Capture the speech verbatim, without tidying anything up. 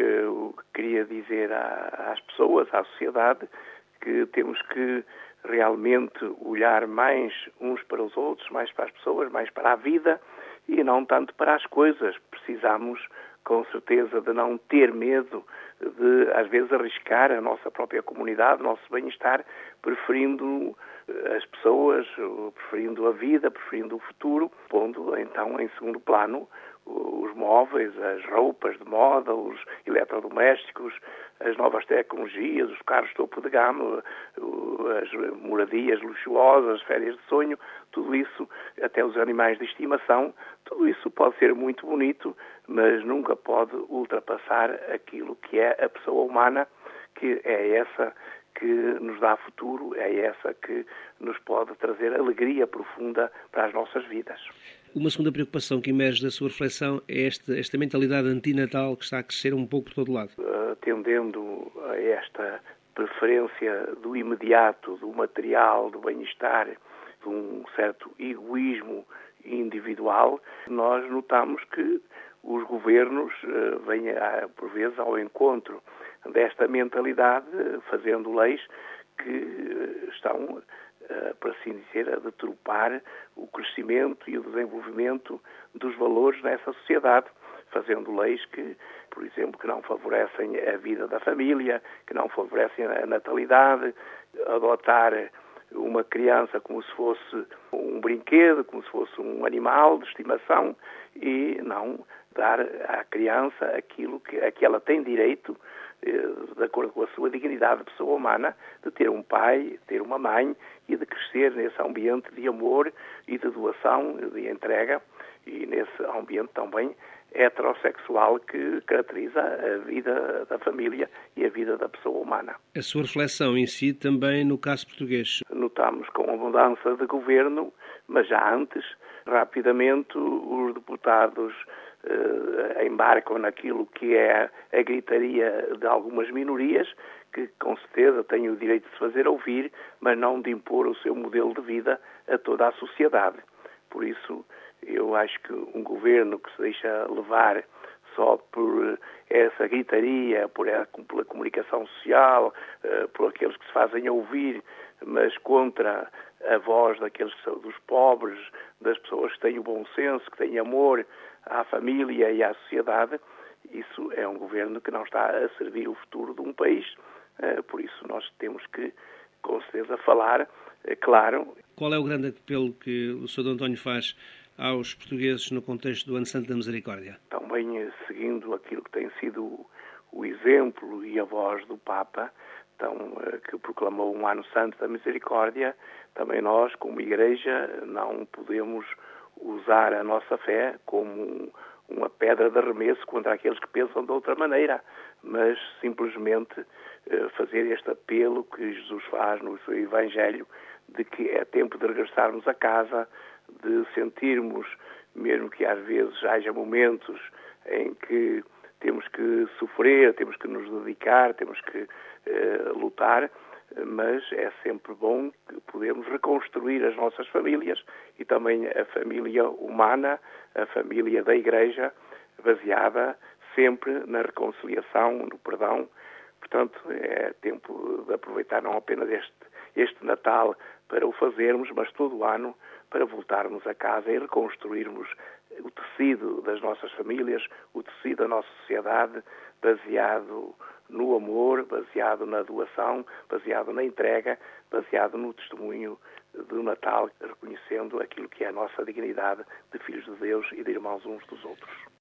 Eu queria dizer às pessoas, à sociedade, que temos que realmente olhar mais uns para os outros, mais para as pessoas, mais para a vida e não tanto para as coisas. Precisamos, com certeza, de não ter medo de, às vezes, arriscar a nossa própria comunidade, o nosso bem-estar, preferindo as pessoas, preferindo a vida, preferindo o futuro, pondo, então, em segundo plano, os móveis, as roupas de moda, os eletrodomésticos, as novas tecnologias, os carros topo de gama, as moradias luxuosas, as férias de sonho, tudo isso, até os animais de estimação, tudo isso pode ser muito bonito, mas nunca pode ultrapassar aquilo que é a pessoa humana, que é essa que nos dá futuro, é essa que nos pode trazer alegria profunda para as nossas vidas. Uma segunda preocupação que emerge da sua reflexão é esta, esta mentalidade antinatal que está a crescer um pouco por todo lado. Atendendo a esta preferência do imediato, do material, do bem-estar, de um certo egoísmo individual, nós notamos que os governos vêm, por vezes, ao encontro desta mentalidade, fazendo leis que estão, por assim dizer, a deturpar o crescimento e o desenvolvimento dos valores nessa sociedade, fazendo leis que, por exemplo, que não favorecem a vida da família, que não favorecem a natalidade, adotar uma criança como se fosse um brinquedo, como se fosse um animal de estimação e não dar à criança aquilo que, a que ela tem direito, de acordo com a sua dignidade de pessoa humana, de ter um pai, ter uma mãe e de crescer nesse ambiente de amor e de doação, de entrega e nesse ambiente também heterossexual que caracteriza a vida da família e a vida da pessoa humana. A sua reflexão incide também no caso português. Notamos com a mudança de governo, mas já antes, rapidamente os deputados eh, embarcam naquilo que é a gritaria de algumas minorias, que com certeza têm o direito de se fazer ouvir, mas não de impor o seu modelo de vida a toda a sociedade. Por isso, eu acho que um governo que se deixa levar só por essa gritaria, por a, pela comunicação social, por aqueles que se fazem ouvir, mas contra a voz daqueles que são dos pobres, das pessoas que têm o bom senso, que têm amor à família e à sociedade, isso é um governo que não está a servir o futuro de um país. Por isso nós temos que, com certeza, falar claro. Qual é o grande apelo que o senhor António faz aos portugueses no contexto do Ano Santo da Misericórdia? Também seguindo aquilo que tem sido o exemplo e a voz do Papa, então, que proclamou um Ano Santo da Misericórdia, também nós, como Igreja, não podemos usar a nossa fé como uma pedra de arremesso contra aqueles que pensam de outra maneira, mas simplesmente fazer este apelo que Jesus faz no seu Evangelho, de que é tempo de regressarmos a casa, de sentirmos, mesmo que às vezes haja momentos em que temos que sofrer, temos que nos dedicar, temos que eh, lutar, mas é sempre bom que podemos reconstruir as nossas famílias e também a família humana, a família da Igreja, baseada sempre na reconciliação, no perdão. Portanto, é tempo de aproveitar não apenas este, este Natal para o fazermos, mas todo o ano para voltarmos a casa e reconstruirmos o tecido das nossas famílias, o tecido da nossa sociedade, baseado no amor, baseado na doação, baseado na entrega, baseado no testemunho do Natal, reconhecendo aquilo que é a nossa dignidade de filhos de Deus e de irmãos uns dos outros.